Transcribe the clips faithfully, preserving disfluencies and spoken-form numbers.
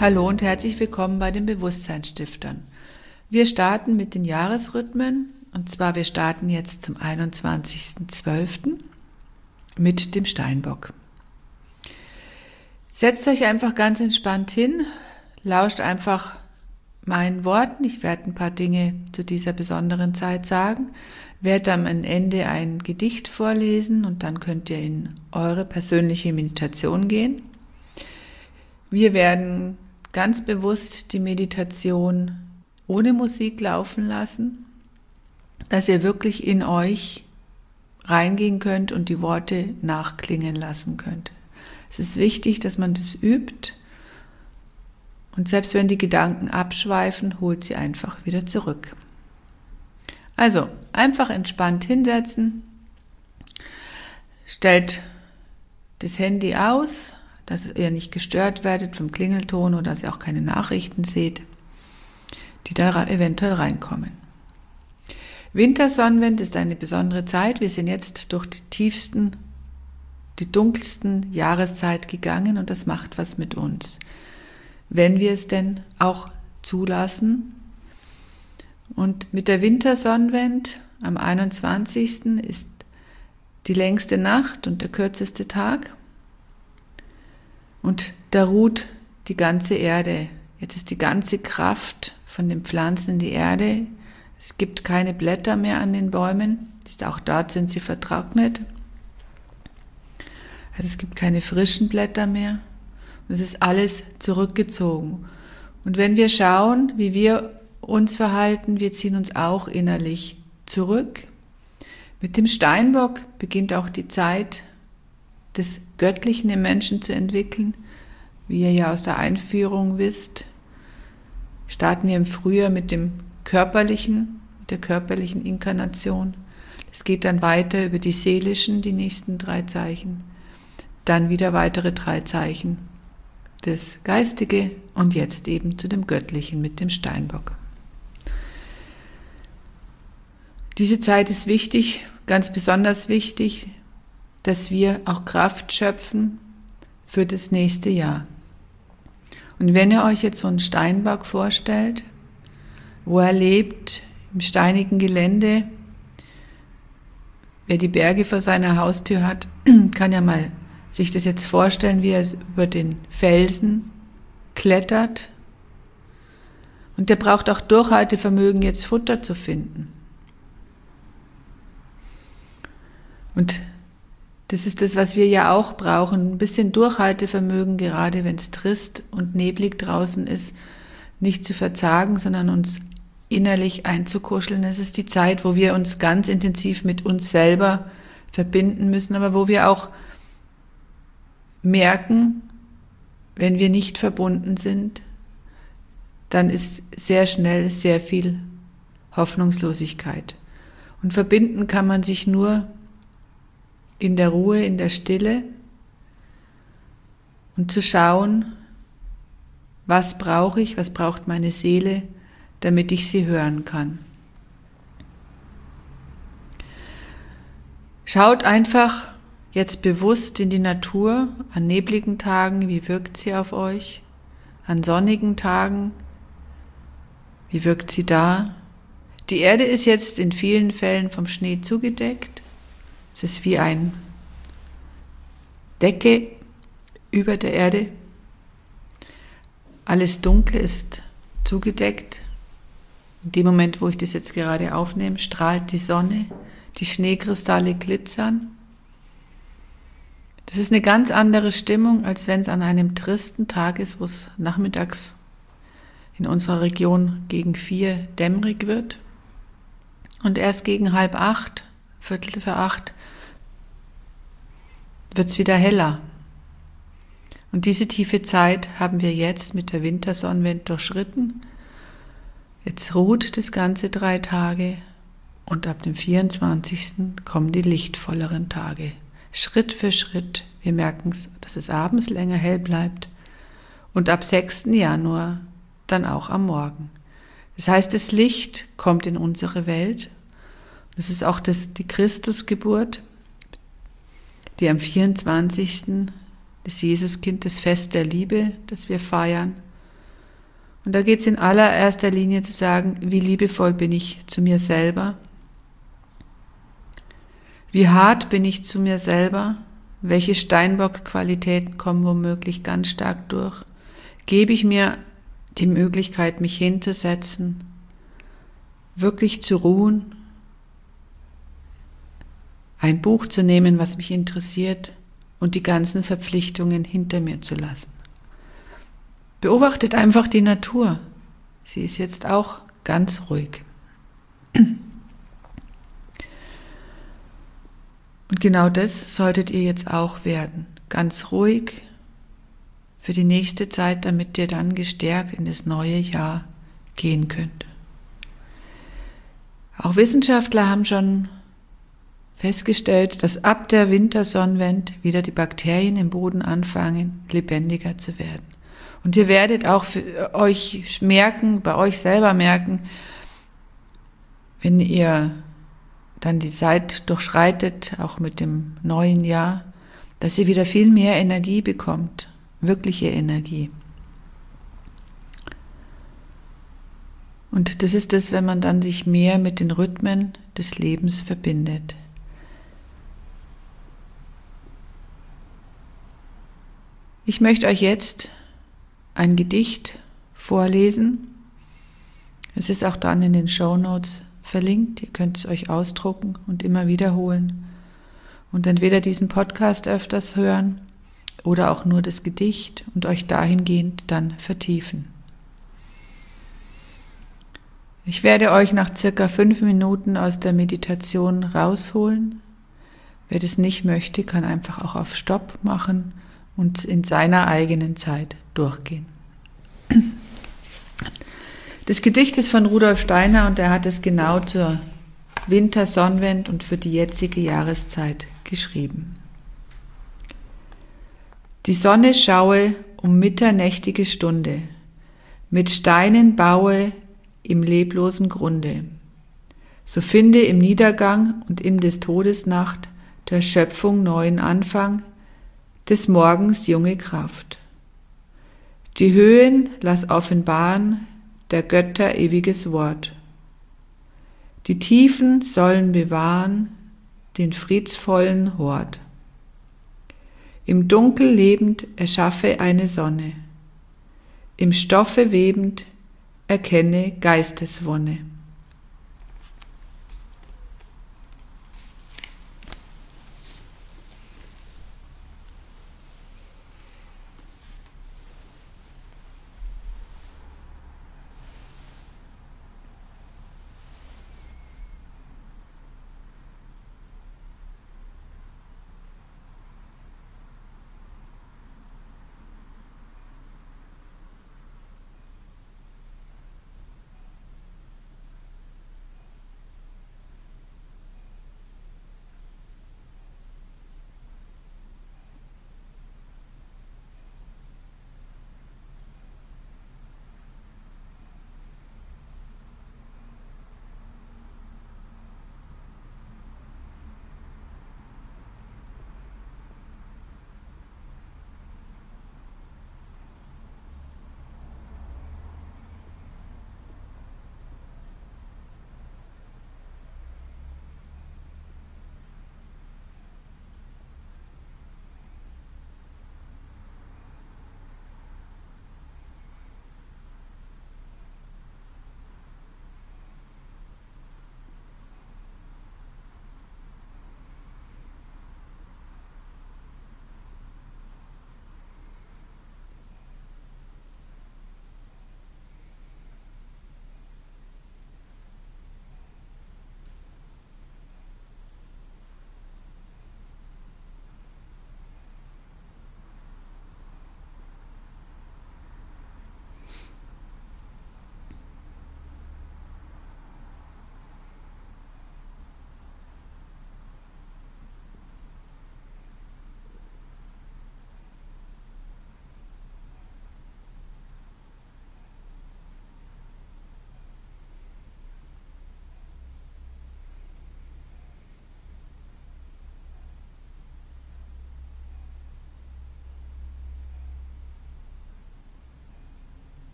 Hallo und herzlich willkommen bei den Bewusstseinsstiftern. Wir starten mit den Jahresrhythmen und zwar wir starten jetzt zum einundzwanzigsten zwölften mit dem Steinbock. Setzt euch einfach ganz entspannt hin, lauscht einfach meinen Worten. Ich werde ein paar Dinge zu dieser besonderen Zeit sagen, werde am Ende ein Gedicht vorlesen und dann könnt ihr in eure persönliche Meditation gehen. Wir werden ganz bewusst die Meditation ohne Musik laufen lassen, dass ihr wirklich in euch reingehen könnt und die Worte nachklingen lassen könnt. Es ist wichtig, dass man das übt und selbst wenn die Gedanken abschweifen, holt sie einfach wieder zurück. Also, einfach entspannt hinsetzen, stellt das Handy aus, dass ihr nicht gestört werdet vom Klingelton oder dass ihr auch keine Nachrichten seht, die da eventuell reinkommen. Wintersonnenwend ist eine besondere Zeit. Wir sind jetzt durch die tiefsten, die dunkelsten Jahreszeit gegangen und das macht was mit uns. Wenn wir es denn auch zulassen. Und mit der Wintersonnenwend am einundzwanzigsten ist die längste Nacht und der kürzeste Tag. Und da ruht die ganze Erde. Jetzt ist die ganze Kraft von den Pflanzen in die Erde. Es gibt keine Blätter mehr an den Bäumen. Auch dort sind sie vertrocknet. Also es gibt keine frischen Blätter mehr. Und es ist alles zurückgezogen. Und wenn wir schauen, wie wir uns verhalten, wir ziehen uns auch innerlich zurück. Mit dem Steinbock beginnt auch die Zeit des Göttlichen im Menschen zu entwickeln. Wie ihr ja aus der Einführung wisst, starten wir im Frühjahr mit dem körperlichen, der körperlichen Inkarnation. Es geht dann weiter über die seelischen, die nächsten drei Zeichen. Dann wieder weitere drei Zeichen, das Geistige und jetzt eben zu dem Göttlichen mit dem Steinbock. Diese Zeit ist wichtig, ganz besonders wichtig, dass wir auch Kraft schöpfen für das nächste Jahr. Und wenn ihr euch jetzt so einen Steinbock vorstellt, wo er lebt, im steinigen Gelände, wer die Berge vor seiner Haustür hat, kann ja mal sich das jetzt vorstellen, wie er über den Felsen klettert. Und der braucht auch Durchhaltevermögen, jetzt Futter zu finden. Und das ist das, was wir ja auch brauchen, ein bisschen Durchhaltevermögen, gerade wenn es trist und neblig draußen ist, nicht zu verzagen, sondern uns innerlich einzukuscheln. Es ist die Zeit, wo wir uns ganz intensiv mit uns selber verbinden müssen, aber wo wir auch merken, wenn wir nicht verbunden sind, dann ist sehr schnell sehr viel Hoffnungslosigkeit. Und verbinden kann man sich nur in der Ruhe, in der Stille und zu schauen, was brauche ich, was braucht meine Seele, damit ich sie hören kann. Schaut einfach jetzt bewusst in die Natur, an nebligen Tagen, wie wirkt sie auf euch, an sonnigen Tagen, wie wirkt sie da. Die Erde ist jetzt in vielen Fällen vom Schnee zugedeckt. Es ist wie eine Decke über der Erde. Alles Dunkle ist zugedeckt. In dem Moment, wo ich das jetzt gerade aufnehme, strahlt die Sonne, die Schneekristalle glitzern. Das ist eine ganz andere Stimmung, als wenn es an einem tristen Tag ist, wo es nachmittags in unserer Region gegen vier dämmerig wird. Und erst gegen halb acht, Viertel für acht, wird es wieder heller. Und diese tiefe Zeit haben wir jetzt mit der Wintersonnenwende durchschritten. Jetzt ruht das Ganze drei Tage und ab dem vierundzwanzigsten kommen die lichtvolleren Tage. Schritt für Schritt. Wir merken es, dass es abends länger hell bleibt und ab sechsten Januar dann auch am Morgen. Das heißt, das Licht kommt in unsere Welt. Das ist auch das, die Christusgeburt, die am vierundzwanzigsten das Jesuskind, das Fest der Liebe, das wir feiern. Und da geht es in allererster Linie zu sagen, wie liebevoll bin ich zu mir selber? Wie hart bin ich zu mir selber? Welche Steinbock-Qualitäten kommen womöglich ganz stark durch? Gebe ich mir die Möglichkeit, mich hinzusetzen, wirklich zu ruhen, ein Buch zu nehmen, was mich interessiert und die ganzen Verpflichtungen hinter mir zu lassen? Beobachtet einfach die Natur. Sie ist jetzt auch ganz ruhig. Und genau das solltet ihr jetzt auch werden. Ganz ruhig für die nächste Zeit, damit ihr dann gestärkt in das neue Jahr gehen könnt. Auch Wissenschaftler haben schon festgestellt, dass ab der Wintersonnenwende wieder die Bakterien im Boden anfangen, lebendiger zu werden. Und ihr werdet auch für euch merken, bei euch selber merken, wenn ihr dann die Zeit durchschreitet, auch mit dem neuen Jahr, dass ihr wieder viel mehr Energie bekommt, wirkliche Energie. Und das ist es, wenn man dann sich mehr mit den Rhythmen des Lebens verbindet. Ich möchte euch jetzt ein Gedicht vorlesen. Es ist auch dann in den Shownotes verlinkt. Ihr könnt es euch ausdrucken und immer wiederholen und entweder diesen Podcast öfters hören oder auch nur das Gedicht und euch dahingehend dann vertiefen. Ich werde euch nach circa fünf Minuten aus der Meditation rausholen. Wer das nicht möchte, kann einfach auch auf Stopp machen und in seiner eigenen Zeit durchgehen. Das Gedicht ist von Rudolf Steiner und er hat es genau zur Wintersonnenwende und für die jetzige Jahreszeit geschrieben. Die Sonne schaue um mitternächtige Stunde, mit Steinen baue im leblosen Grunde. So finde im Niedergang und in des Todes Nacht der Schöpfung neuen Anfang, des Morgens junge Kraft. Die Höhen lass offenbaren, der Götter ewiges Wort. Die Tiefen sollen bewahren den friedvollen Hort. Im Dunkel lebend erschaffe eine Sonne, im Stoffe webend erkenne Geisteswonne.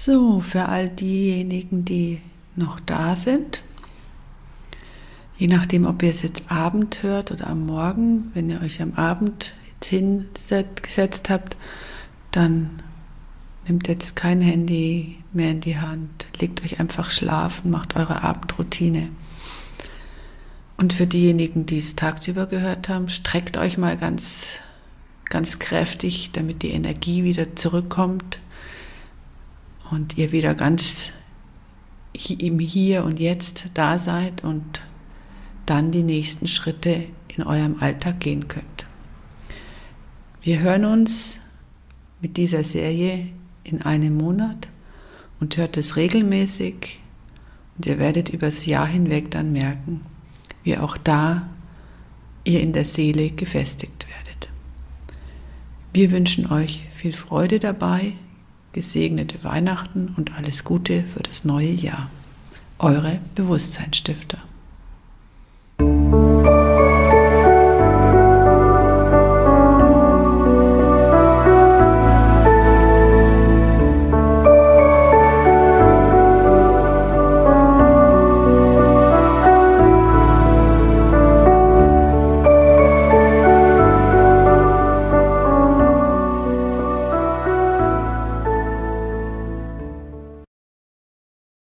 So, für all diejenigen, die noch da sind, je nachdem, ob ihr es jetzt Abend hört oder am Morgen, wenn ihr euch am Abend hingesetzt habt, dann nehmt jetzt kein Handy mehr in die Hand, legt euch einfach schlafen, macht eure Abendroutine. Und für diejenigen, die es tagsüber gehört haben, streckt euch mal ganz, ganz kräftig, damit die Energie wieder zurückkommt und ihr wieder ganz im Hier und Jetzt da seid und dann die nächsten Schritte in eurem Alltag gehen könnt. Wir hören uns mit dieser Serie in einem Monat und hört es regelmäßig und ihr werdet übers Jahr hinweg dann merken, wie auch da ihr in der Seele gefestigt werdet. Wir wünschen euch viel Freude dabei, gesegnete Weihnachten und alles Gute für das neue Jahr. Eure Bewusstseinsstifter.